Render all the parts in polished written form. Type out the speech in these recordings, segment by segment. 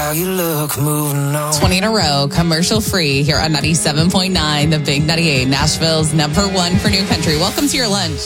how you look moving on. 20 in a row, commercial free here on 97.9, the Big 98, Nashville's number one for new country. Welcome to your lunch.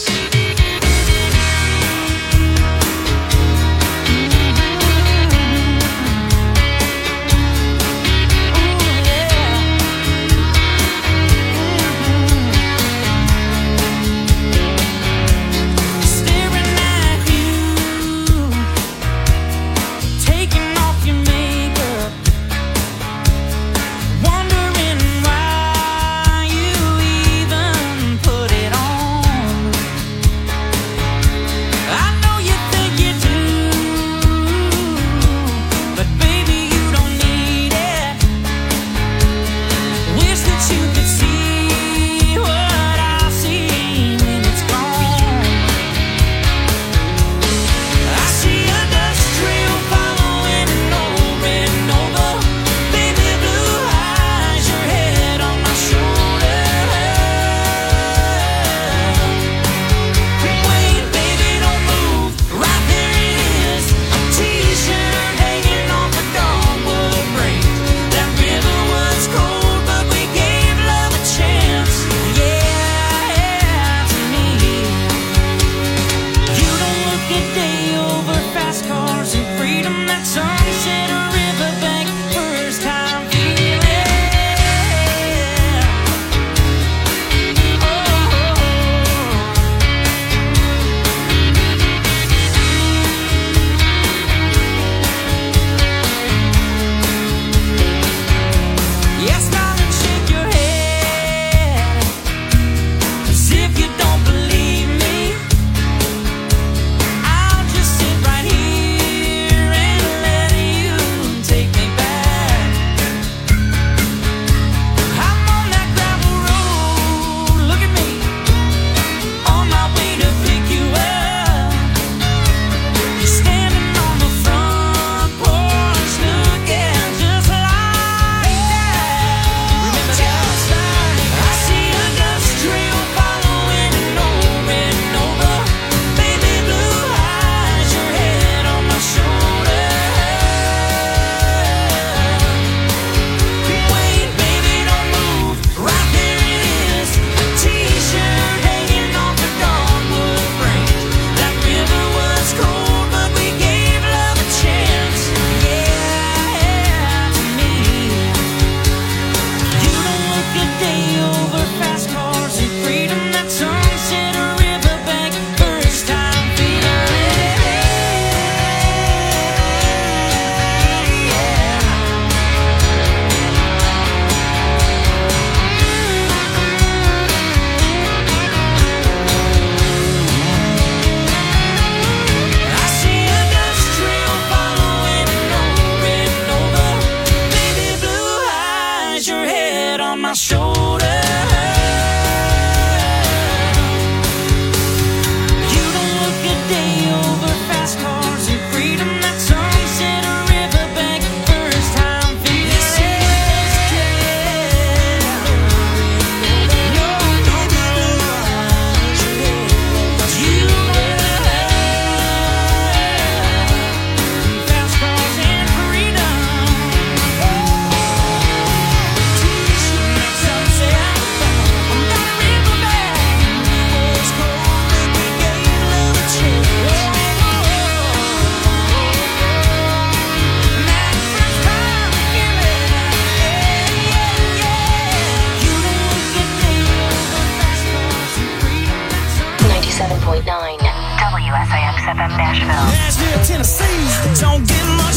WSIX-FM Nashville. Nashville, Tennessee, don't get much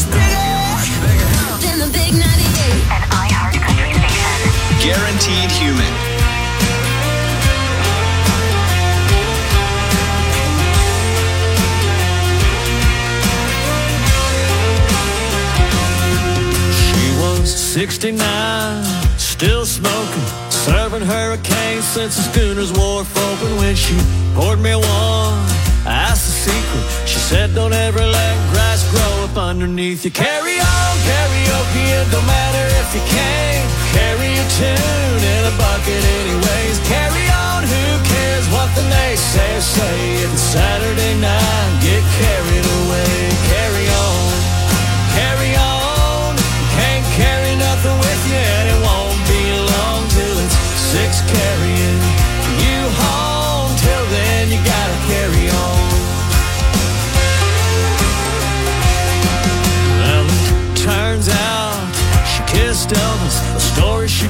bigger than the Big 98. An iHeart Country station. Guaranteed human. She was 69, still smoking, serving hurricanes since the schooner's wharf open. When she poured me one, I asked the secret. She said, don't ever let grass grow up underneath you. Carry on, karaoke, it don't matter if you can't carry a tune in a bucket anyways. Carry on, who cares what the naysayers say? If it's Saturday night, get carried away. Carry on,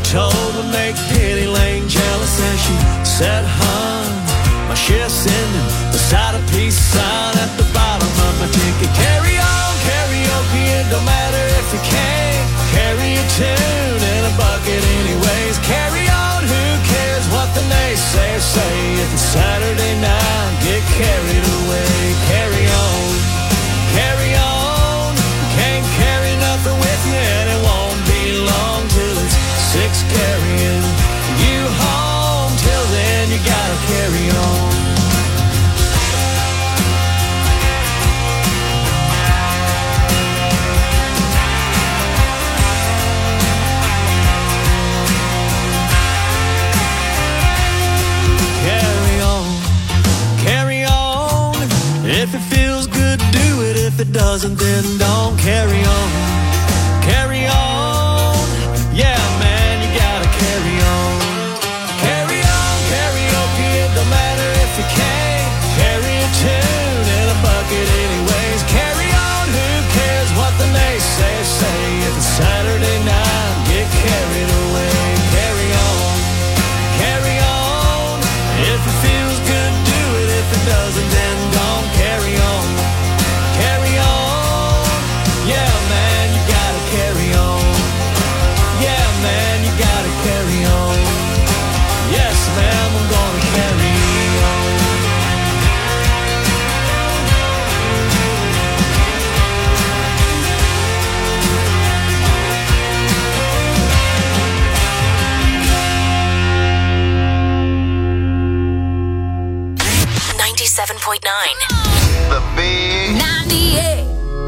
told would make Penny Lane jealous. And she said, hon, my shift's ending beside a peace sign at the bottom of my ticket. Carry on, karaoke, it don't matter if you can't carry a tune in a bucket anyways. Carry on, who cares what the naysayers say? If it's Saturday night, get carried away. Carry on, carry on. Can't carry nothing with you, and it won't be long till it's 6 carrying you home. Till then, you gotta carry on. If it feels good, do it. If it doesn't, then don't. Carry on. Carry on. Yeah, man, you gotta carry on. Carry on, karaoke, it don't matter if you can't carry a tune in a bucket anyways. Carry on, who cares what the naysayers say? If it's Saturday night, get carried away. Carry on. Carry on. If it feels good, do it. If it doesn't, then don't. Carry on, carry on. Yeah, man, you gotta carry on. Yeah, man, you gotta carry on. Yes, ma'am, I'm gonna carry on. The Big 98.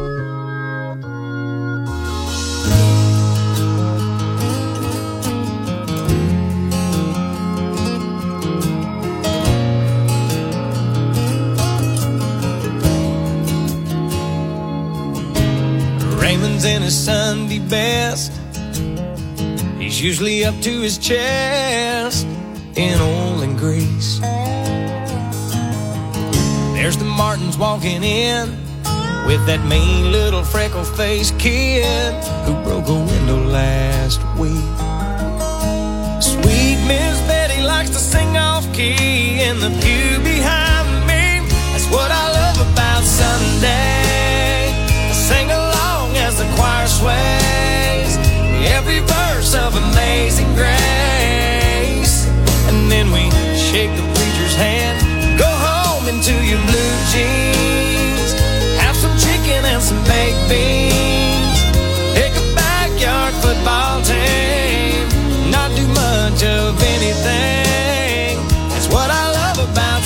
Raymond's in his Sunday best. He's usually up to his chest in oil and grease. There's the Martins walking in with that mean little freckle-faced kid who broke a window last week. Sweet Miss Betty likes to sing off-key in the pew behind me. That's what I love about Sunday. I sing along as the choir sways every verse of Amazing Grace. And then we shake the preacher's hand, go home into your blue jeans, have some chicken and some baked beans, pick a backyard football team, not do much of anything. That's what I love about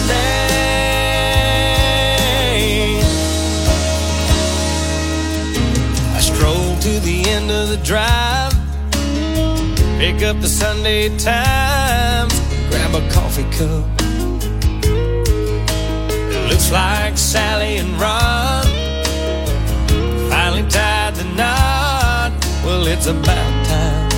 Sunday. I stroll to the end of the drive, pick up the Sunday Times, grab a coffee cup. Looks like Sally and Ron finally tied the knot. Well, it's about time.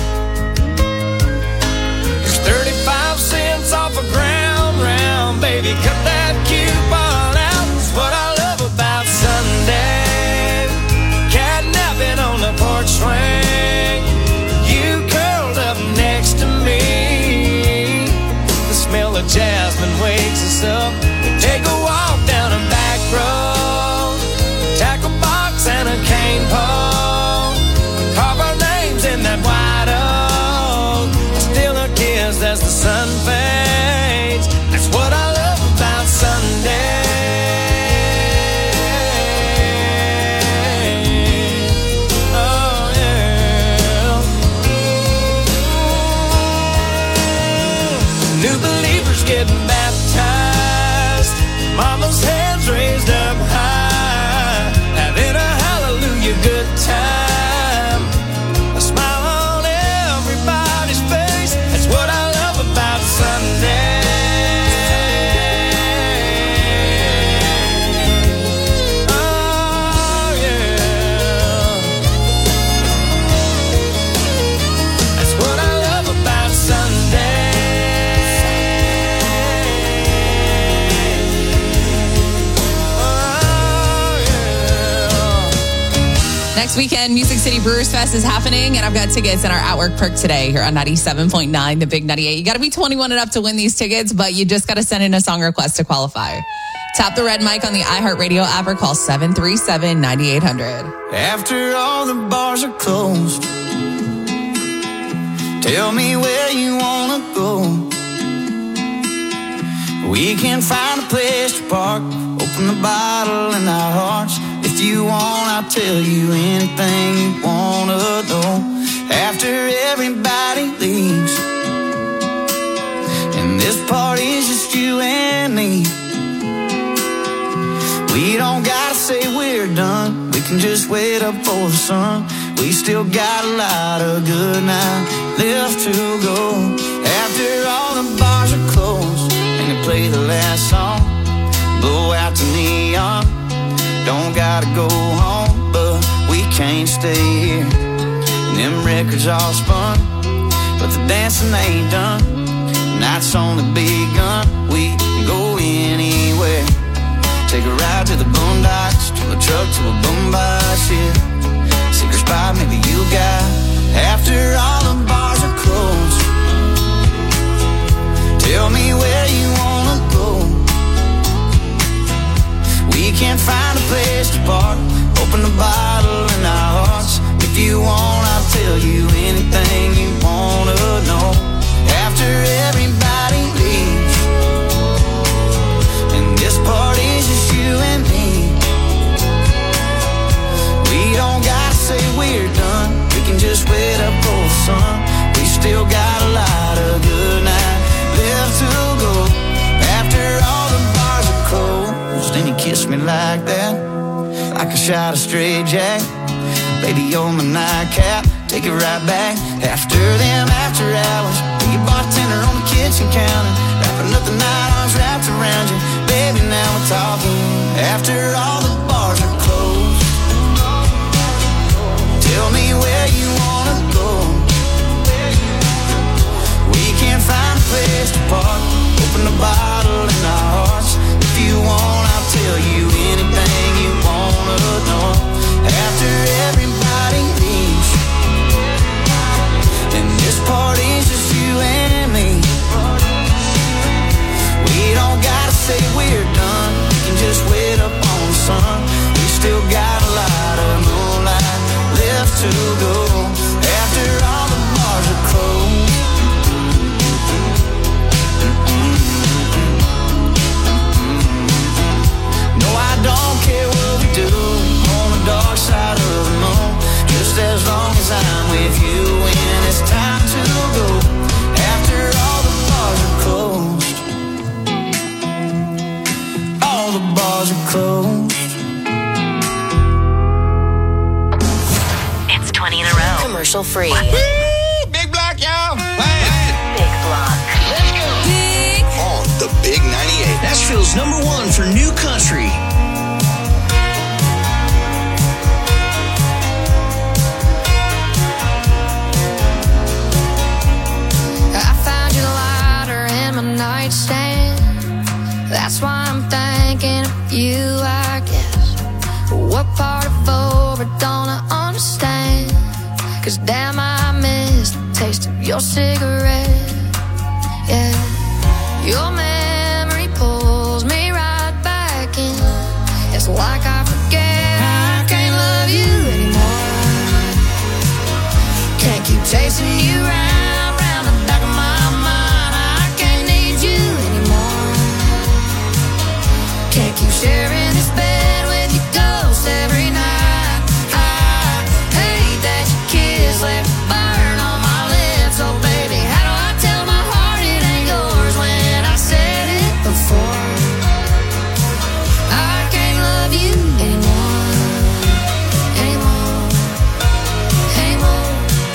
There's 35 cents off a ground round. Baby, cut that coupon out. That's what I love about Sunday. Catnapping on the porch swing, you curled up next to me. The smell of jasmine wakes us up. Take a walk down a back road, tackle box and a cane pole, carve our names in that white oak, steal a kiss as the sun fades. That's what I love about Sunday. Oh yeah. New believers getting baptized, mama's hands raised up high, having a hallelujah good time. A smile on everybody's face. That's what I love about Sunday. Oh yeah. That's what I love about Sunday. Next weekend, Music City Brewers Fest is happening, and I've got tickets in our Outwork perk today here on 97.9, the Big 98. You got to be 21 and up to win these tickets, but you just got to send in a song request to qualify. Tap the red mic on the iHeartRadio app or call 737-9800. After all the bars are closed, tell me where you wanna go. We can find a place to park, open the bottle in our hearts. If you want, I'll tell you anything you wanna know. After everybody leaves, and this party's just you and me, we don't gotta say we're done. We can just wait up for the sun. We still got a lot of good now left to go. After all the bars are closed and they play the last song, blow out the neon. Don't gotta go home, but we can't stay here. And them records all spun, but the dancing ain't done. Night's only begun. We can go anywhere. Take a ride to the boondocks, to a truck, to a boombox, yeah. Secret spot maybe you got. After all the bars are closed, tell me where you wanna go. We can find a place to park, open the bottle in our hearts. If you want, I'll tell you anything you wanna know. After everybody leaves, and this party's just you and me, we don't gotta say we're done. We can just wait up for the sun. We still got a lot of good night left to go. After all the bars are closed and you kiss me like that, like a shot of straight jack. Baby, you're my nightcap, take it right back. After them after hours, be a bartender on the kitchen counter, wrapping up the night, arms wrapped around you. Baby, now we're talking. After all the bars are closed, tell me where you wanna go. We can find a place to park, open the bottle in our hearts. If you want, I'll tell you anything you wanna know. After everybody leaves, and this party's just you and me, we don't gotta say we're done. We can just wait up on the sun. We still got a lot of moonlight left to go. After all the bars are closed, no, I don't care what we do on the dark side of the moon, just as long as I'm with you when it's time to go. After all the bars are closed, all the bars are closed. It's 20 in a row. Commercial free. Woo! Big block, y'all. Big block. Let's go. Big. On the Big 98. Nashville's #1 for new country. I found your lighter in my nightstand. That's why I'm thinking of you, I guess. What part of over don't I understand? 'Cause damn, I miss the taste of your cigarette. Yeah, your memory pulls me right back in. It's like I forget I can't love you anymore. Can't keep chasing you round the back of my mind. I can't need you anymore. Can't keep sharing this bed with your ghost every night. I hate that your kiss left a burn on my lips. Oh baby, how do I tell my heart it ain't yours when I said it before? I can't love you anymore, anymore, anymore.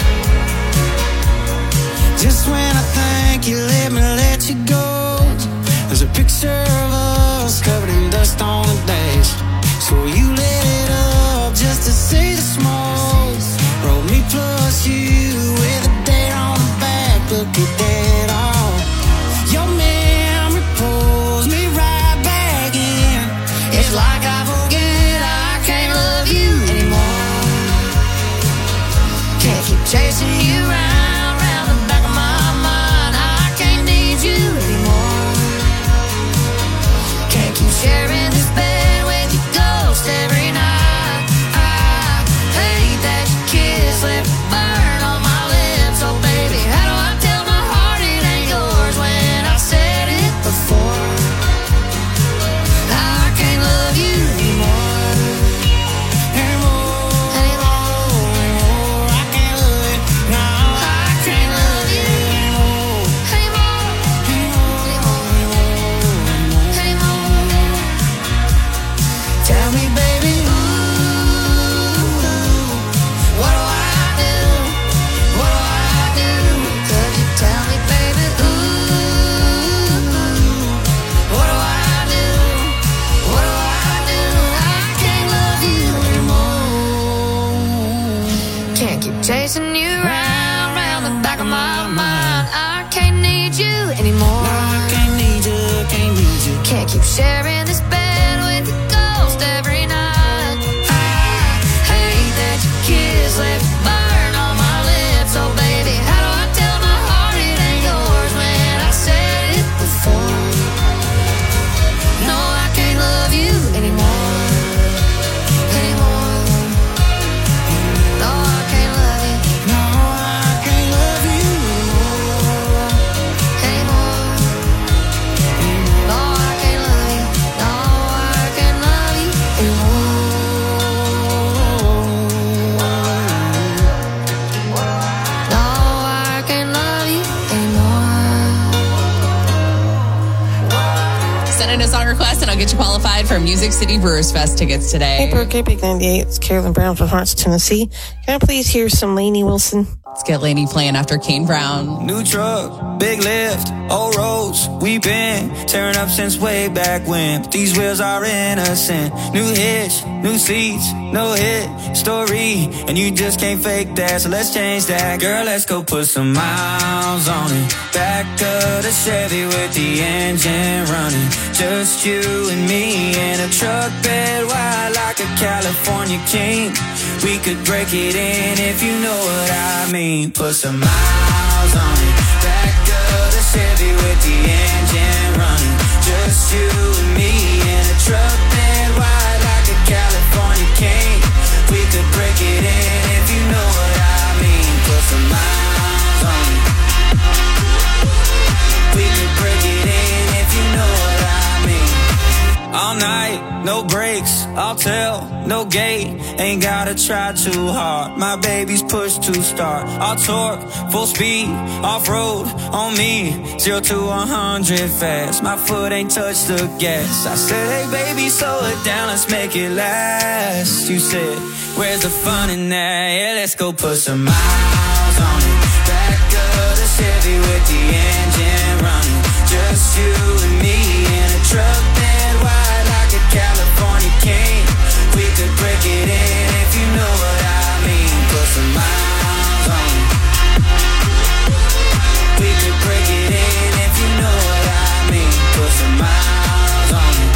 Just when I think you let you go, there's a picture of us covered in dust on the dash. So you lit it up just to see the smoke. Roll me plus you with a date on the back. Look at that all. Your memory pulls me right back in. It's like I forget I can't love you anymore. Can't keep chasing you round the back of my mind. I can't need you anymore. No, I can't need you, can't need you. Can't keep sharing this bed with your ghost every night. I hate that your kiss left burn on my lips. Oh baby, how do I tell my heart it ain't yours when I said it before? No, I can't love you anymore. No, I can't love you. No, I can't love you anymore. No, I can't love you. No, I can't love you anymore. No, I can't love you anymore. Send in a song request and I'll get you qualified for Music City Brewers Fest tickets today. Hey, Brooke, Big 98. It's Carolyn Brown from Hearts, Tennessee. Can I please hear some Lainey Wilson? Let's get Lainey playing after Kane Brown. New truck, big lift, old roads. We've been tearing up since way back when. But these wheels are innocent. New hitch, new seats, no hit story. And you just can't fake that, so let's change that. Girl, let's go put some miles on it. Back of the Chevy with the engine running. Just you and me in a truck bed wide like a California king. We could break it in if you know what I mean. Put some miles on it. Back of the Chevy with the engine running. Just you and me in a truck bed wide like a California king. We could break it in if you know what I mean. Put some miles on it. We could break it in if you know what I mean. All night, no brakes, I'll tell, no gate. Ain't gotta try too hard, my baby's push to start. I'll torque, full speed, off-road, on me. 0 to 100 fast, my foot ain't touched the gas. I said, hey baby, slow it down, let's make it last. You said, where's the fun in that? Yeah, let's go put some miles on it. Back of the Chevy with the engine running. Just you and me in a truck bed wide like a California king. We could break it in if you know what I mean. Put some miles on it. We could break it in if you know what I mean. Put some miles on it.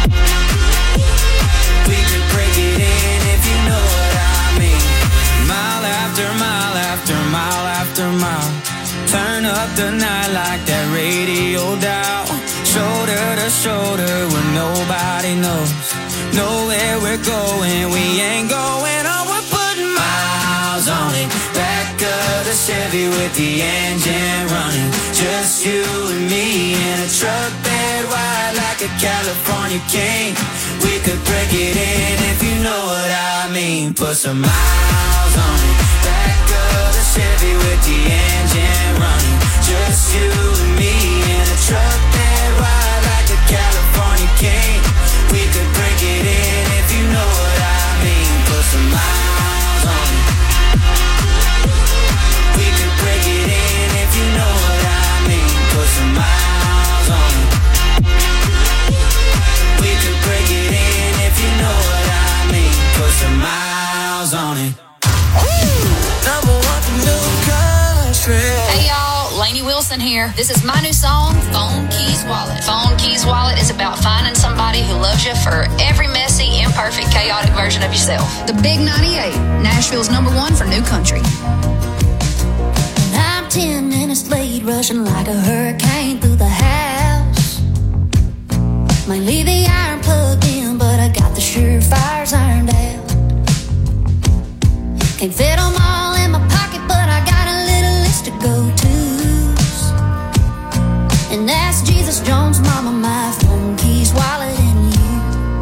We could break it in if you know what I mean. Mile after mile after mile after mile. Turn up the night like that radio dial. Shoulder to shoulder when nobody knows. Know where we're going, we ain't going on. We're putting miles on it. Back of the Chevy with the engine running. Just you and me in a truck bed wide like a California king. We could break it in if you know what I mean. Put some miles on it. Back of the Chevy with the engine running. Just you and me in a truck bed wide like a California king. We could break it in if you know what I mean. Put some miles on it. We could break it in if you know what I mean. Put some miles on it. We could break it in if you know what I mean. Put some miles on it. Number one for new country. Hey y'all, Lainey Wilson here. This is my new song, Phone Keys Wallet. Phone Keys Wallet is about finding somebody who loves you for every messy, imperfect, chaotic version of yourself. The Big 98, Nashville's #1 for new country. I'm 10 minutes late, rushing like a hurricane through the house. Might leave the iron plugged in, but I got the surefires ironed out. Can't fit them all in my pocket, but I got a little list of go-tos. And that's Jesus Jones, Mama, my phone, keys, wallet, and you.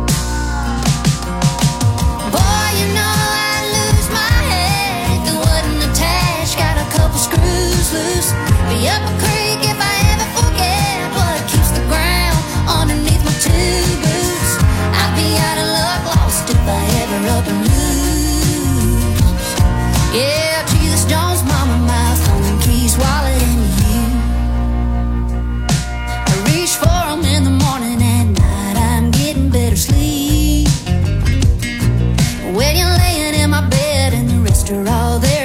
Boy, you know I'd lose my head if it wasn't attached. Got a couple screws loose. Be up a creek if I ever forget what keeps the ground underneath my two boots. I'd be out of luck, lost if I ever up and lose. Yeah, Jesus Jones, Mama, my phone, keys, wallet, and you. I reach for them in the morning, at night I'm getting better sleep. When you're laying in my bed and the rest are all there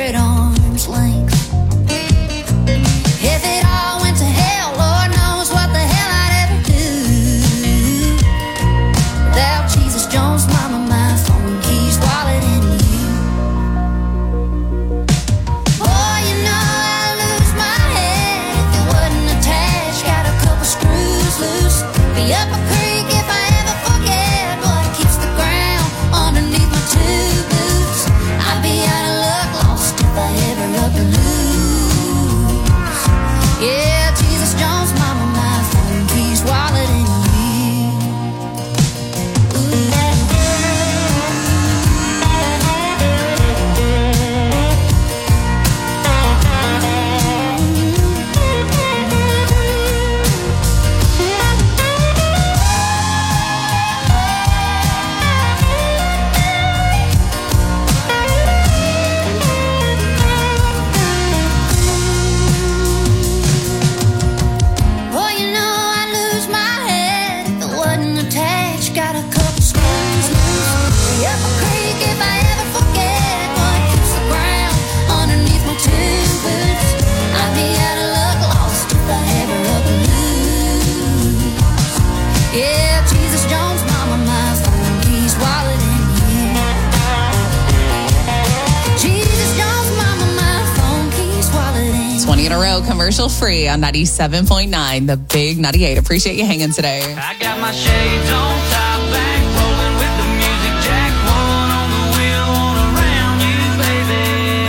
20 in a row, commercial free on 97.9, the Big 98. Appreciate you hanging today. I got my shades on, top back, rolling with the music jack. One on the wheel, one around you, baby.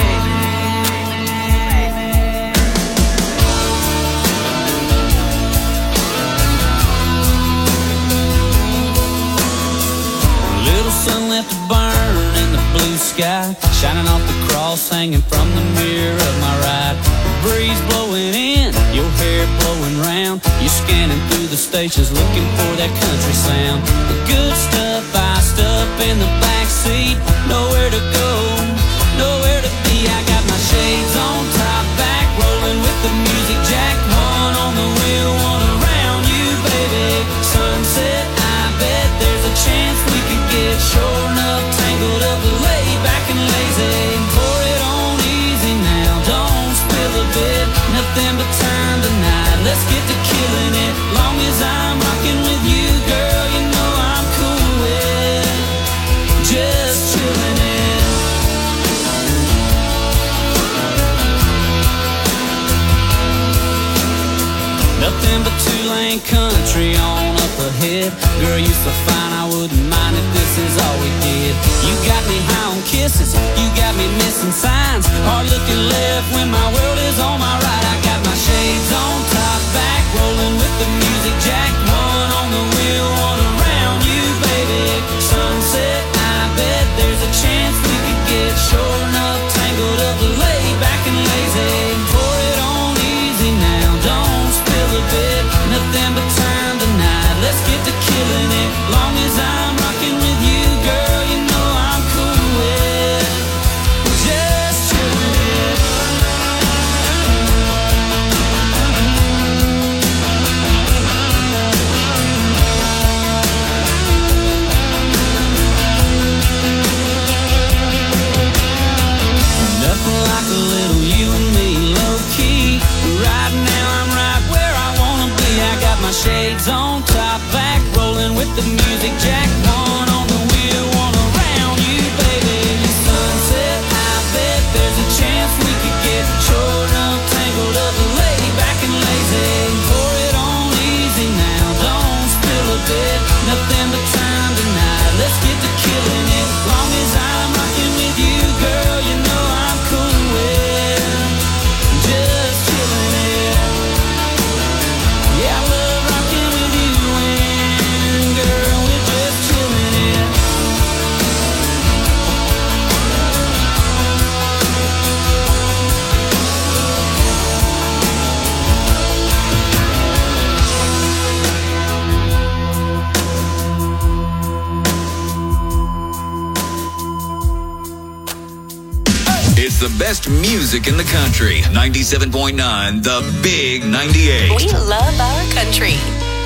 Little sun left to burn in the blue sky, shining off the cross hanging from the mirror of my ride. The breeze blowing in, your hair blowing round. You're scanning through the stations looking for that country sound. The good stuff iced up in the back seat. Nowhere to go, nowhere to be. I got my shades on, top back, rolling with the music jack. One on the wheel, one around you, baby. Sunset, I bet there's a chance we could get shore enough, tangled up, lay back and lazy. Pour it on easy now, don't spill a bit. Nothing but time tonight, let's get to killing it. Long as I'm rocking with you, girl, you know I'm cool with just chilling it. Nothing but two-lane country on up ahead. Girl, you so fine, I wouldn't mind if this is all we did. You got me high on kisses, you got me missing signs. Hard looking left when my world is on my right. I got my shades on, top back, rolling with the music jack. One on the wheel, one around you, baby. Sunset, I bet there's a chance we could get shore enough, tangled up, lay back and lazy. Pour it on easy now, don't spill a bit. Nothing but time tonight, let's get to killing it. Long as I'm rocking with you, girl, you know I'm cool with just chilling it. Nothing like a little you and me, low key. Right now I'm right where I wanna be. I got my shades on, top back, rolling with the music jack. One on the wheel, one around you, baby. Sunset, I bet there's a chance we could get short up, tangled up, lay back and lazy. Pour it on easy now, don't spill a bit. Nothing but time tonight, let's get to killing it. Long as I'm rocking with you, girl, you know I'm cool with just chilling it. Yeah, I love rocking with you, and girl, we're just chilling it. It's the best music in the country. 97.9, the Big 98. We love our country.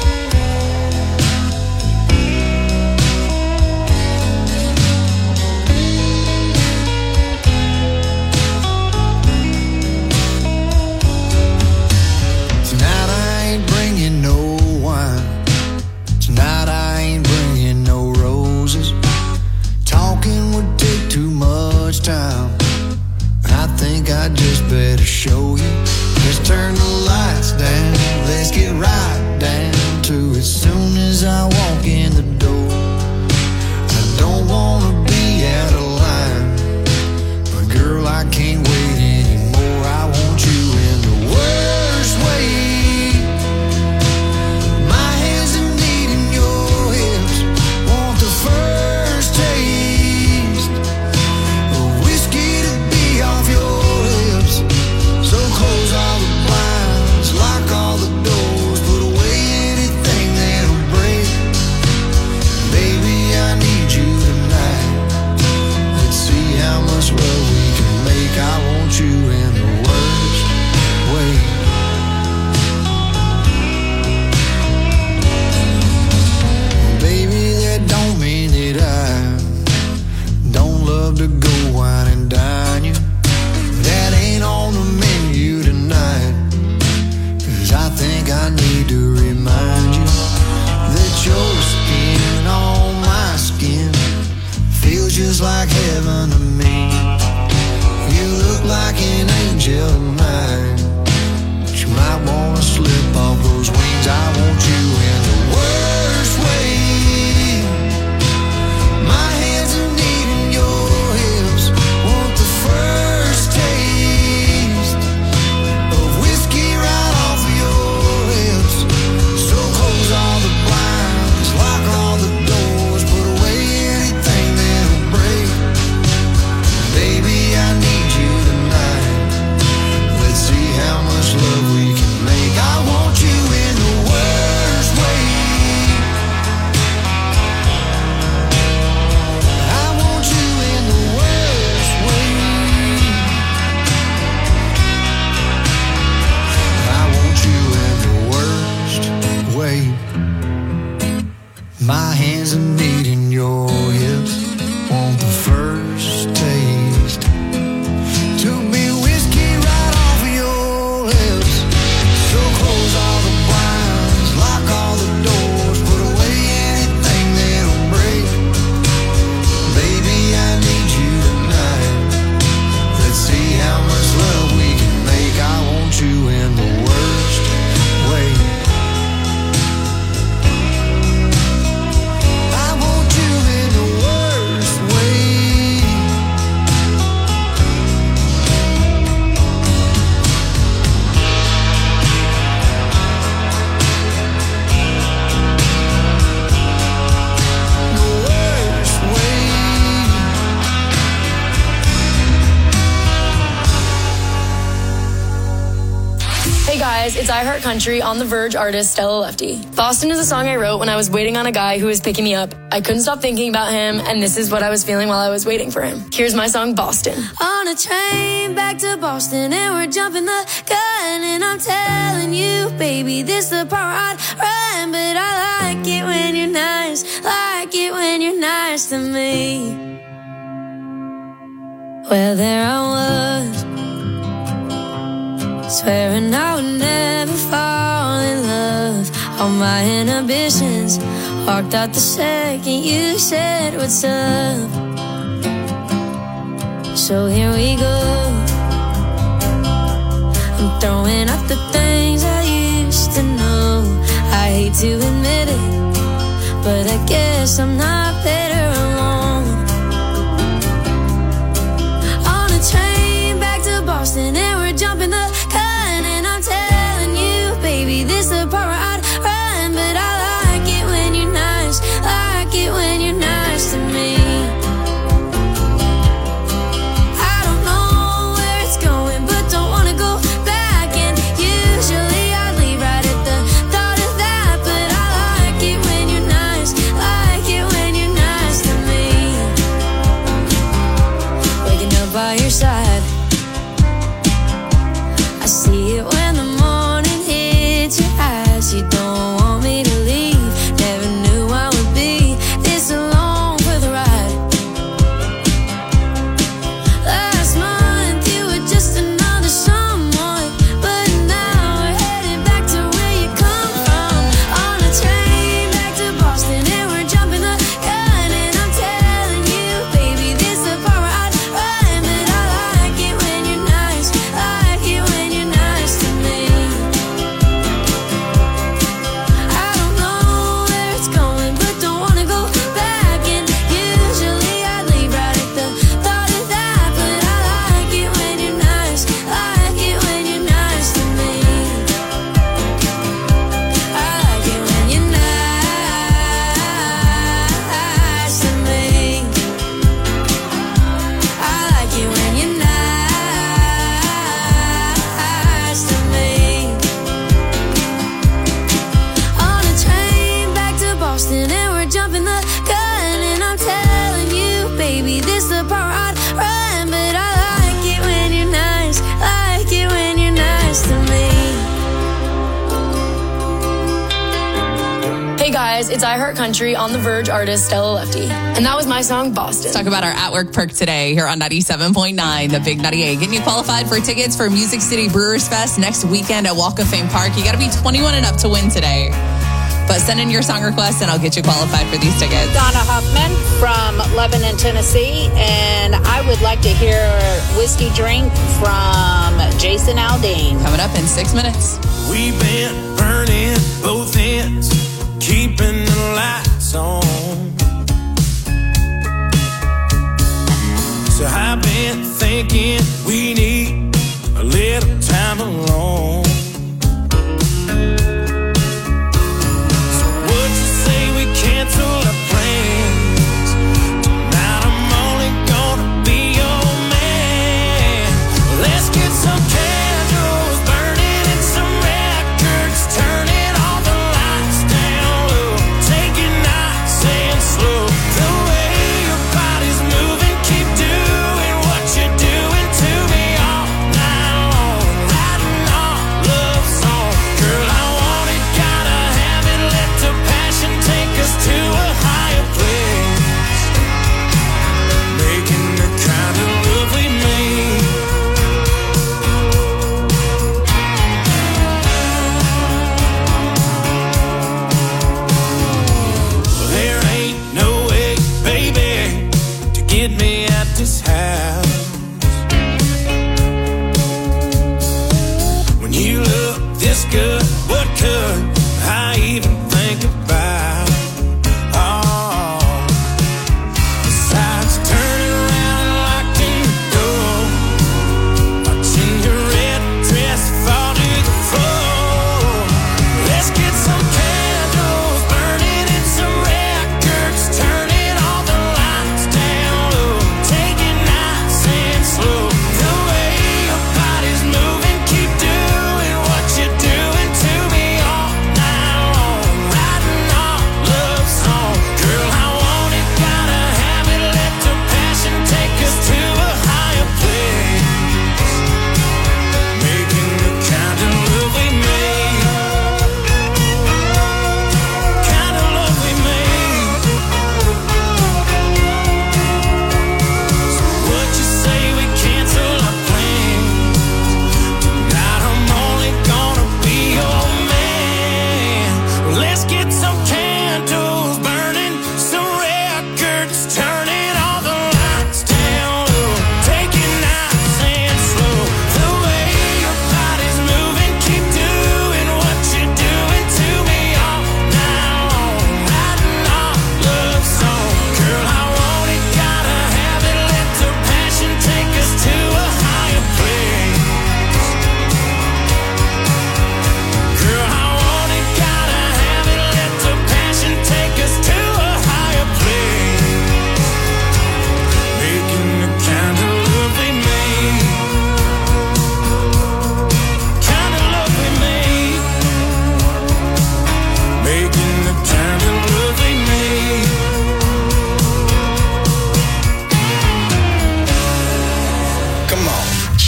Tonight I ain't bringing no wine. Tonight I ain't bringing no roses. Talking would take too much time. I think I just better show you. Let's turn the lights down. Let's get right down to it. Soon as I walk in the door, I don't wanna be out of line, but girl, I can't wait anymore. I want you in the worst way. My hands are needing your hips. Want the first taste of whiskey to be off your lips. So close all the blinds, lock all the doors, put away anything that'll break. Baby, I need you tonight. Let's see how much love we can make. I want you in the worst way. Baby, that don't mean that I don't love to go wine and dine you. That ain't on the menu tonight. 'Cause I think I need to remind you that your skin on my skin feels just like heaven to me. You look like an angel tonight. Hey guys, it's I Heart Country on The Verge artist Stella Lefty. Boston is a song I wrote when I was waiting on a guy who was picking me up. I couldn't stop thinking about him, and this is what I was feeling while I was waiting for him. Here's my song, Boston. On a train back to Boston, and we're jumping the gun, and I'm telling you, baby, this the part I'd run, but I like it when you're nice, like it when you're nice to me. Well, there I was, swearing I would never fall in love. All my inhibitions walked out the second you said what's up. So here we go, I'm throwing out the things I used to know. I hate to admit it, but I guess I'm not better alone. On a train back to Boston, and we're jumping the gun, and I'm telling you, baby, this the part where I'd run, but I like it when you're nice, like it when you're nice to me. I don't know where it's going, but don't wanna go back, and usually I leave right at the thought of that, but I like it when you're nice, like it when you're nice to me. Waking up by your side, I see it when the morning hits your eyes. You don't want me to leave, never knew I would be this alone for the ride. Last month you were just another someone, but now we're headed back to where you come from. On a train back to Boston, and we're jumping the gun, and I'm telling you, baby, this the part where I'd run, but I like it when you're nice, like it when you're nice to me. I don't know where it's going, but don't wanna go back, and usually I leave right at the thought of that, but I like it when you're nice, like it when you're nice to me. I like it when you're nice to me. I like it when you're nice to me. On a train back to Boston, and we're jumping the gun, and I'm telling you, baby, this the part I'd run, but I like it when you're nice, like it when you're nice to me. Hey guys, it's I Heart Country on The Verge artist Stella Lefty. And that was my song, Boston. Let's talk about our at-work perk today here on 97.9, the Big 98. Getting you qualified for tickets for Music City Brewers Fest next weekend at Walk of Fame Park. You got to be 21 and up to win today. But send in your song request and I'll get you qualified for these tickets. Donna Huffman from Lebanon, Tennessee, and I would like to hear Whiskey Drink from Jason Aldean. Coming up in 6 minutes. We've been burning both ends, keeping the lights on. So I've been thinking we need a little time alone. So would you say we cancel our plans? Tonight I'm only gonna be your man. Let's get some candles burning and some records turning, all the lights down low. Take it nice and slow. The way your body's moving, keep doing what you're doing to me all night long. Writing our love song. Girl, I want it, gotta have it. Let the passion take us to a higher place. Making the kind of love we made. Well, there ain't no way, baby, to get me at this house. When you look this good, what could I even think about? Oh, besides turning around and locking the door, watching your red dress fall to the floor. Let's get some candles burning and some records turning, all the lights down low. Take it nice and slow. The way your body's moving, keep doing what you're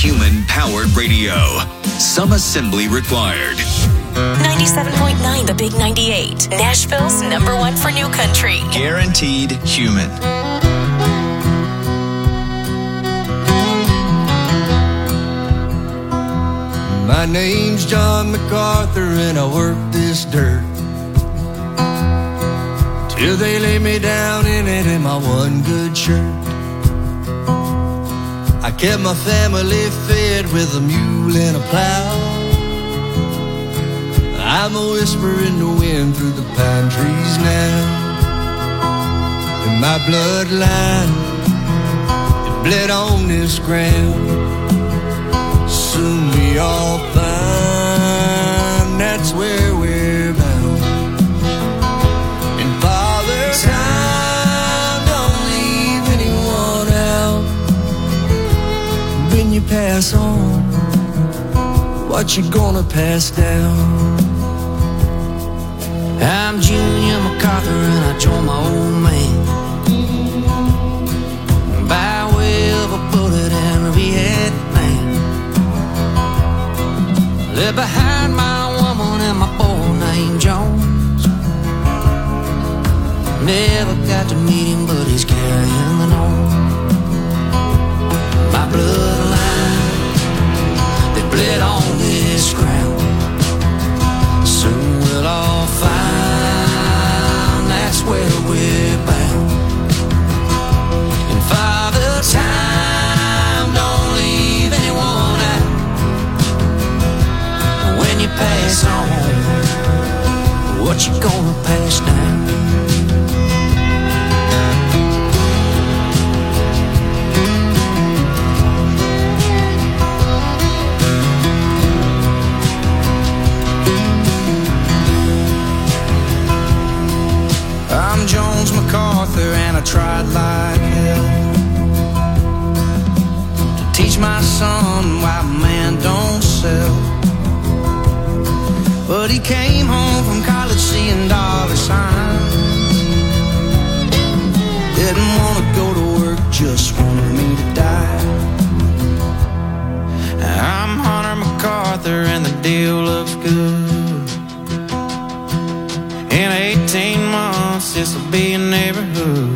human-powered radio. Some assembly required. 97.9 The Big 98. Nashville's #1 for new country. Guaranteed human. My name's John MacArthur and I work this dirt till they lay me down in it in my one good shirt. I kept my family fed with a mule and a plow. I'm a whisper in the wind through the pine trees now. And my bloodline, it bled on this ground. Soon we all find that's where we're bound. And Father Time, don't leave anyone out. When you pass on, what you gonna pass down? I'm Junior MacArthur and I joined my old man by way of a bullet and a rehab plan. Left behind my woman and my boy named Jones. Never got to meet him, but he's carrying the nose. My bloodline, they bled on this ground. Soon we'll all find that's where we're bound. And Father Time, don't leave anyone out. When you pass on, what you gonna pass down? I'm Jones MacArthur and I tried like hell to teach my son why man don't sell. But he came home from college seeing dollar signs. Didn't want to go to work, just wanted me to die. I'm Hunter MacArthur and the deal looks good. In 18 months, this'll be a neighborhood.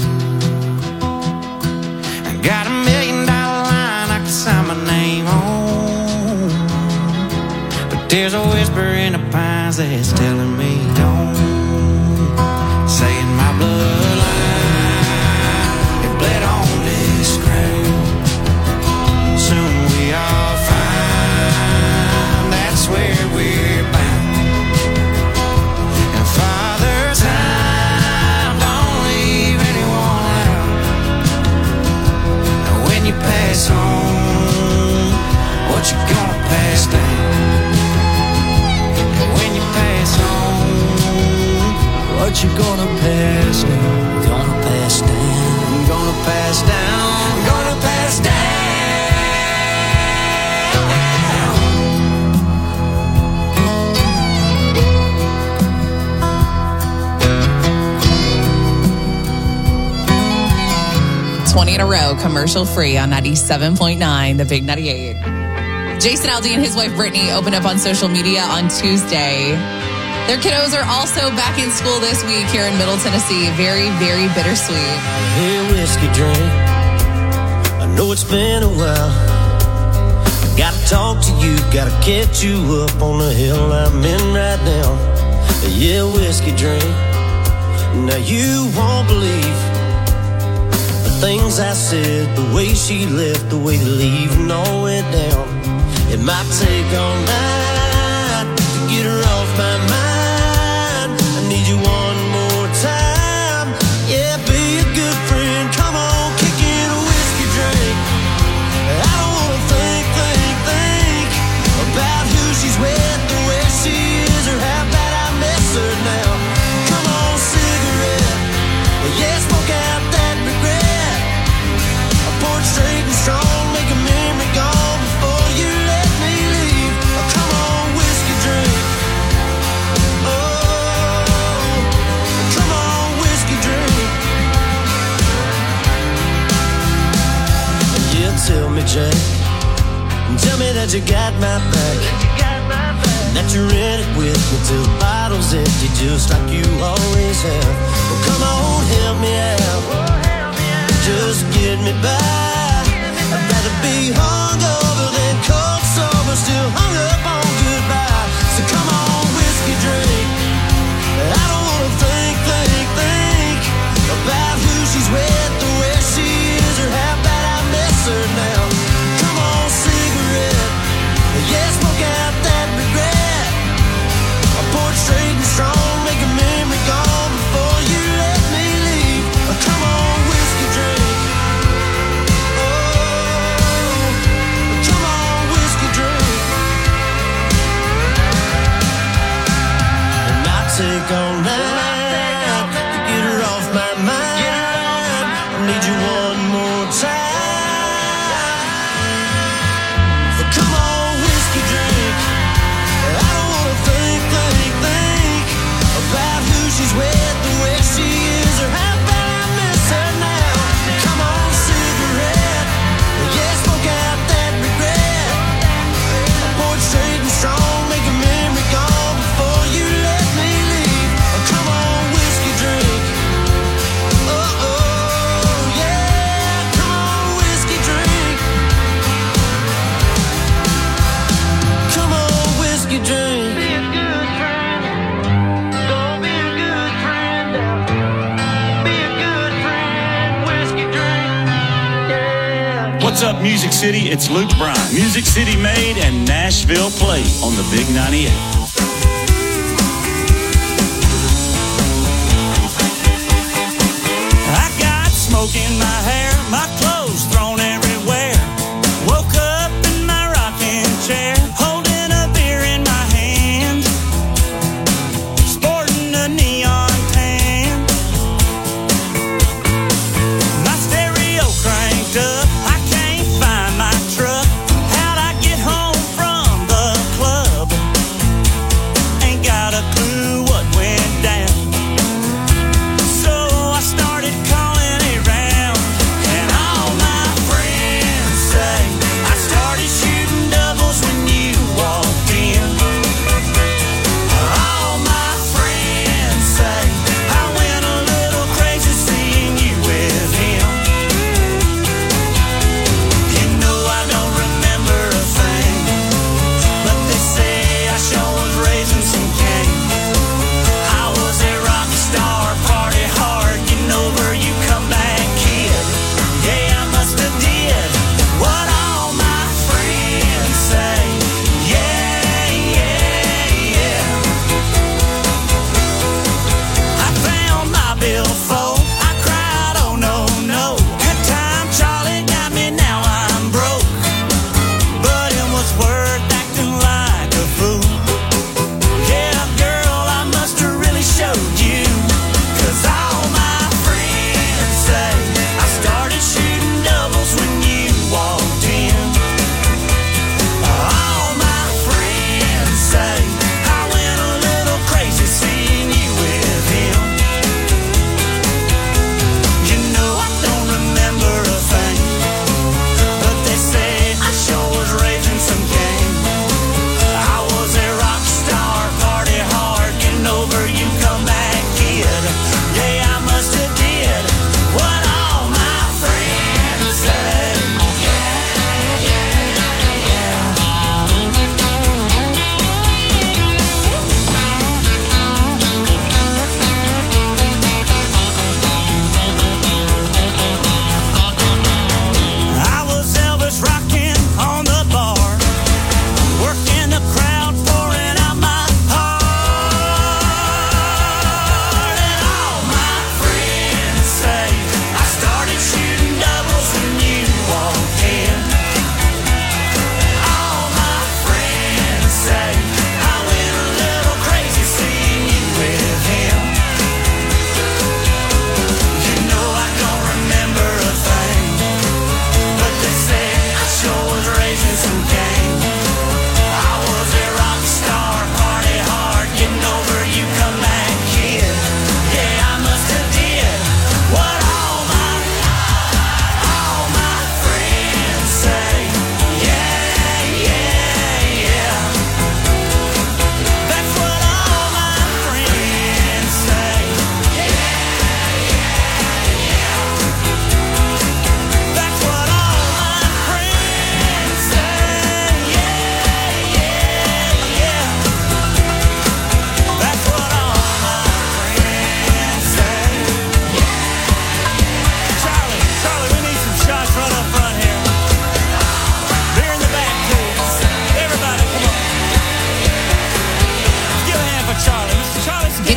I got $1 million line I can sign my name on. But there's a whisper in the pines that's telling me don't. Saying my bloodline, it bled on this ground. Soon we all find that's where we're bound. Pass on, what you gonna pass down? When you pass on, what you gonna pass down? Gonna pass down, gonna pass down, gonna pass down. 20 in a row, commercial free on 97.9, The Big 98. Jason Aldean and his wife Brittany opened up on social media on Tuesday. Their kiddos are also back in school this week here in Middle Tennessee. Very, very bittersweet. Hey, whiskey drink, I know it's been a while. I gotta talk to you, gotta catch you up on the hill I'm in right now. Yeah, whiskey drink, now you won't believe things I said, the way she left, the way the leaving all went down. It might take all night to get her off my mind. I need you one more time. Yeah, be a good friend. Come on, kick in a whiskey drink. I don't wanna think about who she's with, the way she is, or how bad I miss her now. Come on, cigarette. Yeah, smoke out that regret. Straight and strong, make a memory gone before you let me leave. Oh, come tell me that you got my back, that you're in it with me till the bottle's empty, just like you always have. Well, come on, help me out, just get me by. I'd rather be hungover than cold sober, still hung up on goodbye. So come on, whiskey drink. I don't wanna think about who she's with or where she is or how bad I miss her now. Come on, cigarette, yeah, smoke out that regret. I pour it straight and strong, make a memory gone before you let me leave. Come on, whiskey drink. Oh, come on, whiskey drink. And I take all night to get her off my mind. I need you one more time. So come on, whiskey drink. I don't wanna think about who she's with or where she is or how bad I miss her now. Come on, cigarette, yeah, smoke out that regret. I pour it straight and strong, make a memory gone before you let me leave. Come on, whiskey drink. Oh, yeah, come on, whiskey drink. Come on, whiskey drink. Be a good friend. Go be a good friend now. Be a good friend, whiskey drink. Yeah. What's up, Music City? It's Luke Bryan. Music City made and Nashville played on the Big 98. I got smoke in my hair, my clothes thrown everywhere. Woke up in my rocking chair, holding a beer in my hand, sporting a neon tan. My stereo cranked up, I can't find my truck. How'd I get home from the club? Ain't got a clue what went down. So I started calling around, and all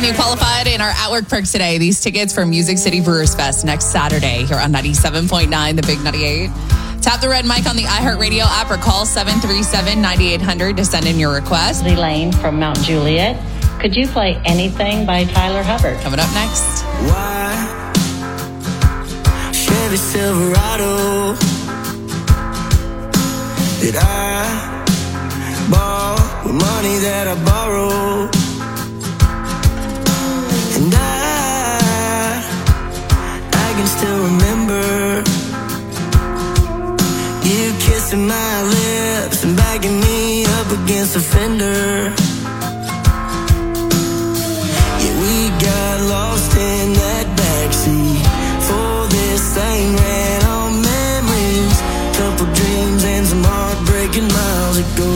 you qualified in our Outwork Perk today. These tickets for Music City Brewers Fest next Saturday here on 97.9, the Big 98. Tap the red mic on the iHeartRadio app or call 737-9800 to send in your request. Lane from Mount Juliet. Could you play Anything by Tyler Hubbard? Coming up next. Why? Chevy Silverado. Did I borrow with money that I borrowed? And I can still remember you kissing my lips and backing me up against a fender. Yeah, we got lost in that backseat. For this thing ran on memories, couple dreams and some heartbreaking miles ago.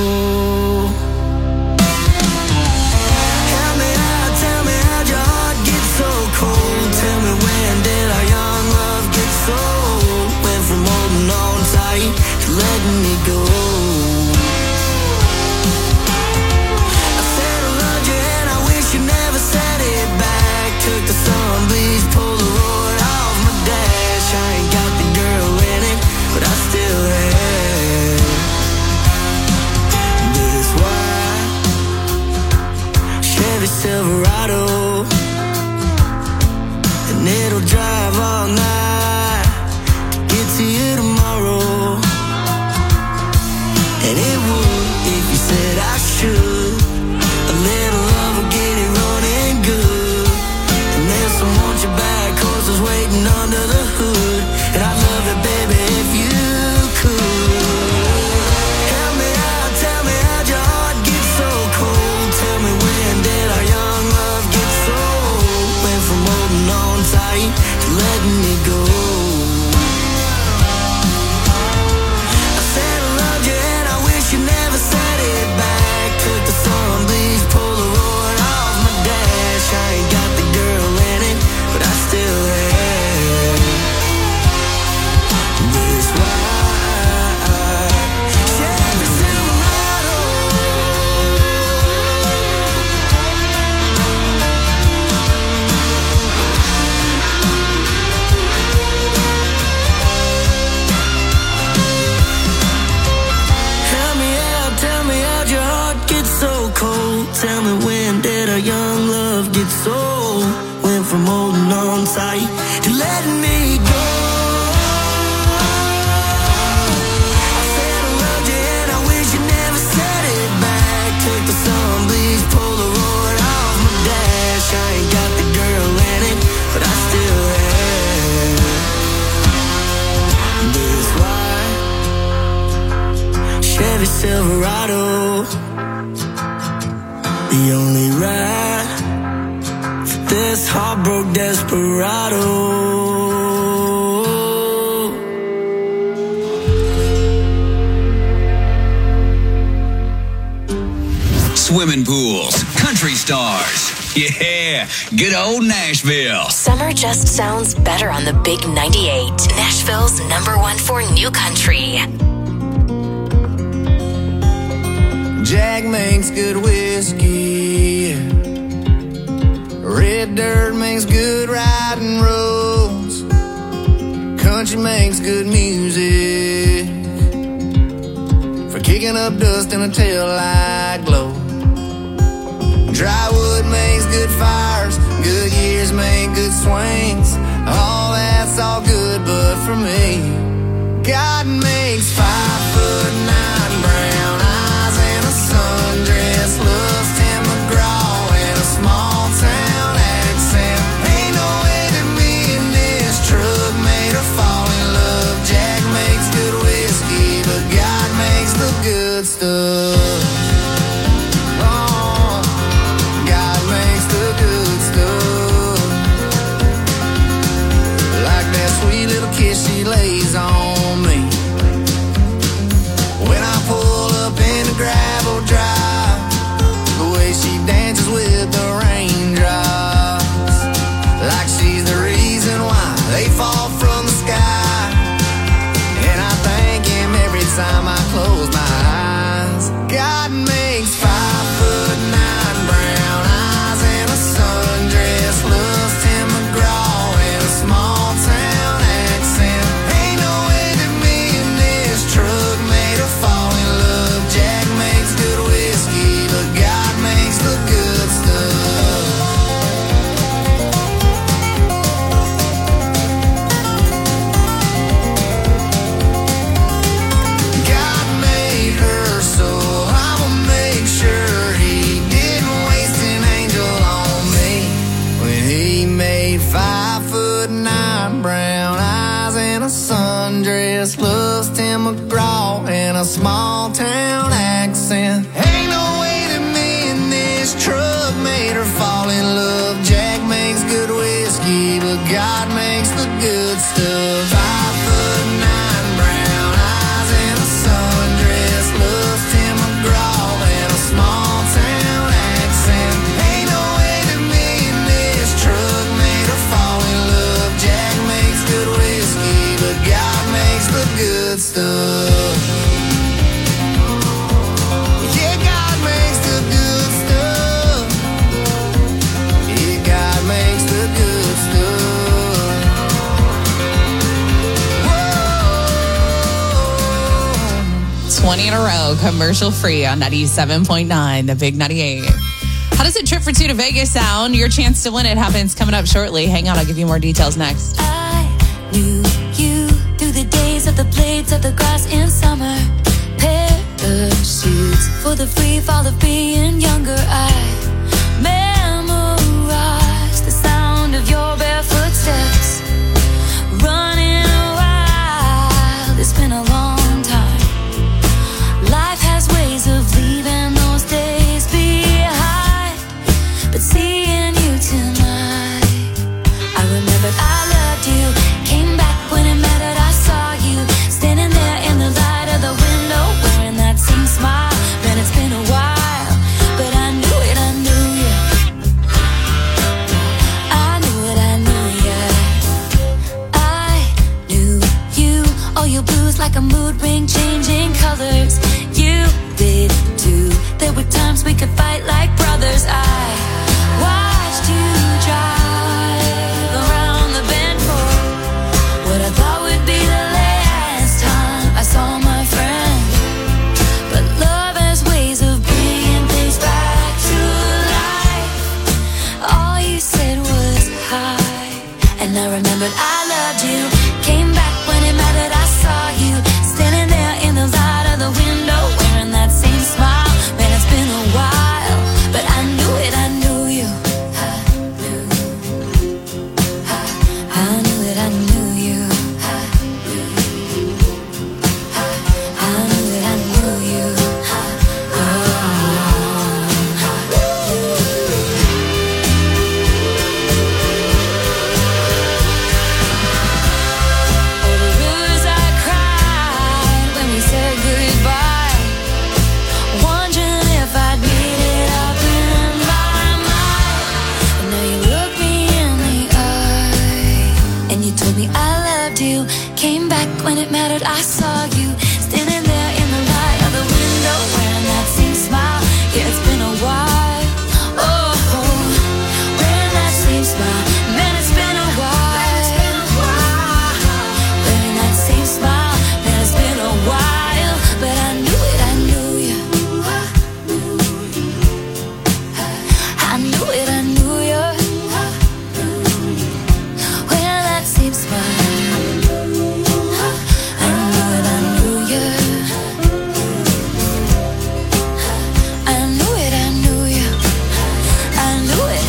Tell me, when did our young love get so old? Went from holding on tight to letting me go. I said I loved you and I wish you never said it back. Took the Sunbleach Polaroid off my dash. I ain't got the girl in it, but I still have this white Chevy Silverado. And it'll drive all night to get to you tomorrow. And it would if you said I should. A little love will get it running good. And there's some want you back horses waiting under the hood. And I'd love it, baby, if you could. Help me out, tell me how'd your heart get so cold? Tell me, when did our young love get so old? Went from holding on tight to letting me go. I said I loved you and I wish you never said it back. Took the Sunbleach Polaroid off my dash. I ain't got the girl in it, but I still have this white Chevy Silverado. Help me out, tell me how'd your heart get so cold? Tell me, when did our young love get so old? Went from holding on tight to letting me go. I said I loved you and I wish you never said it back. Took the Sunbleach Polaroid off my dash. I ain't got the girl in it, but I still have this white Chevy Silverado. The only ride for this heartbroken desperado. Swimming pools, country stars. Yeah, good old Nashville. Summer just sounds better on the Big 98. Nashville's #1 for new country. Jack makes good whiskey. Red dirt makes good riding roads. Country makes good music for kicking up dust in a taillight glow. Dry wood makes good fires. Good years make good swings. All that's all good, but for me, God makes 5'9" brown eyes and a sundress looks Tim McGraw and a small town accent. Ain't no way that me and this truck made her fall in love. Jack makes good whiskey, but God makes the good stuff. Oh, God makes the good stuff. Like that sweet little kiss she lays on me when I pull up in the gravel drive. The way she dances with the raindrops, like she's the reason why they fall from the sky. And I thank him every time I close my eyes. God makes 5'9" brown eyes and a sun. accent. Ain't no way that me and this truck made her fall in love. Jack makes good whiskey, but God makes the good stuff. 5'9", brown eyes and a sundress, loves Tim McGraw and a small town accent. Ain't no way that me and this truck made her fall in love. Jack makes good whiskey, but God makes the good stuff. Yeah, God makes the good stuff. Yeah, God makes the good stuff. Whoa. 20 in a row, commercial free on 97.9, the Big 98. How does a trip for two to Vegas sound? Your chance to win it happens coming up shortly. Hang on, I'll give you more details next. I knew you through the days of the blades of the grass in summer. Parachutes for the free fall of being younger. I memorized the sound of your barefoot steps. Running wild, it's been a long time. Life has ways of leaving those days behind, but seeing you tonight, I remembered I loved you. Came back when it mattered, I saw you standing there in the light of the window, wearing that same smile. Man, it's been a while, but I knew it, I knew you. I knew it, I knew you. I knew you. Oh, your blues like a mood ring, changing colors. You did too. There were times we could fight like brothers. I watched you drive around the bend for what I thought would be the last time I saw my friend. But love has ways of bringing things back to life. All you said was hi, and I remembered I loved you. Came back when it mattered, I saw you standing there in the light of the window, wearing that same smile. Man, it's been a while, but I knew it, I knew you. I knew it, I knew you. I knew it, I knew you. Oh, the rivers I cried when we said goodbye, wondering if I'd made it up in my mind. And now you look me in the eye, and you told me I loved you. Came back when it mattered, I saw you standing there in the light of the window, wearing that same smile. Yeah, it's been a while. Oh, wearing that same smile. Man, it's been a while. Wearing that same smile. Man, it's been a while, but I knew it, I knew you. I knew it, I knew you. Wearing that same smile. I knew it, I knew you. I knew it, I knew you. I knew it.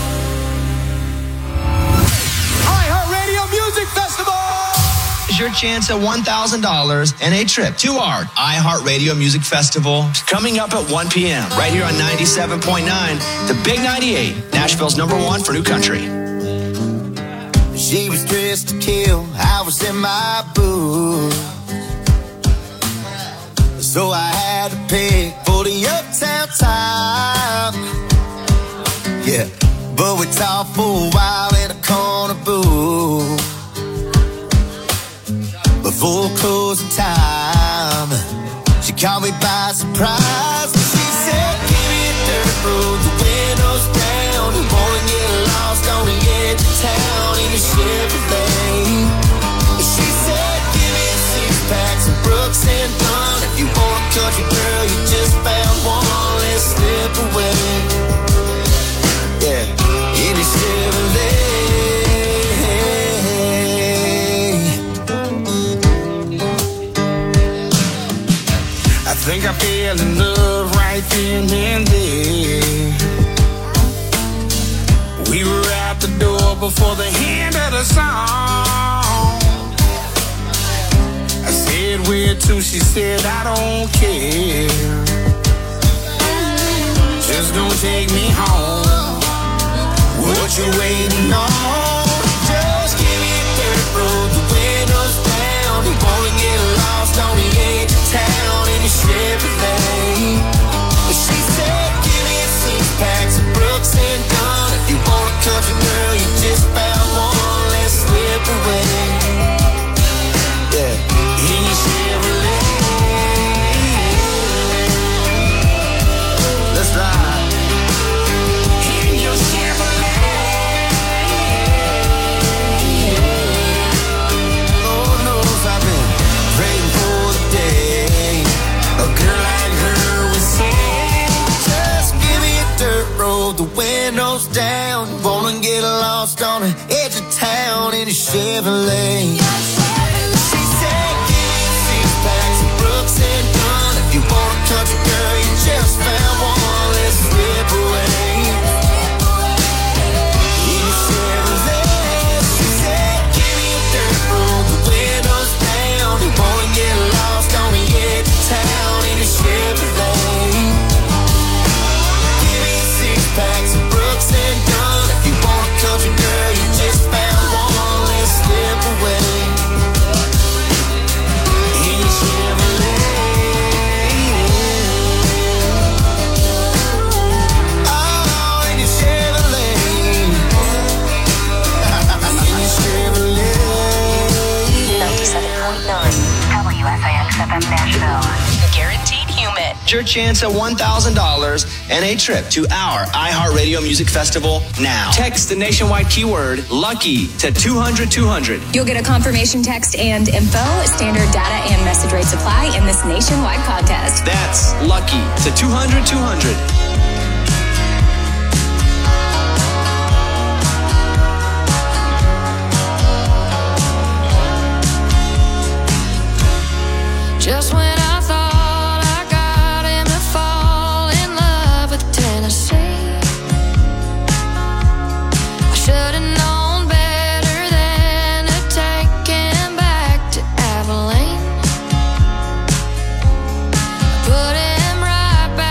iHeartRadio Music Festival is your chance at $1,000 and a trip to our iHeartRadio Music Festival coming up at 1 p.m. right here on 97.9, the Big 98, Nashville's #1 for new country. She was dressed to kill, I was in my booth. So I had to pick for the uptown time. Yeah, but we talked for a while in a corner booth. Before closing time, she caught me by surprise. She said, give me a dirt road, the windows down. You wanna get lost on the edge of town in a Chevrolet. She said, give me a six-pack, some Brooks and Dunn. If you want a country girl, you just found one. Let's slip away. Yeah, in a Chevrolet. I think I fell in love right then and there. We were out the door before the end of the song. I said, where to? She said, I don't care. take me home. What you waiting on? Just give me a dirt road, the windows down. You wanna get lost on the edge of town in your Chevrolet. But she said, give me a 6-pack of Brooks and Dunn. If you want a country girl, you just found one. Let's slip away. Yeah, in your Chevrolet. Let's ride. In your Chevrolet. Lord knows I've been praying for the day a girl like her would say, just give me a dirt road, the windows down. You wanna get lost on the edge of town in a Chevrolet. She said, give me a 6-pack of Brooks and Dunn. If you want a country girl, you just found one. Let's slip away. In a Chevrolet. She said, give me a dirt road, the windows down. You wanna get lost on the edge of town in a Chevrolet. Give me a 6-pack of Brooks and Dunn. If you want a country girl, you just found one. Let's slip away. In a Chevrolet. Oh, in a Chevrolet. In a Chevrolet. 97.9 WSIX-FM Nashville. Guaranteed humid. Your chance at $1,000 and a trip to our iHeartRadio Music Festival now. Text the nationwide keyword LUCKY to 200-200. You'll get a confirmation text and info, standard data and message rate supply in this nationwide contest. That's LUCKY to 200-200. Just when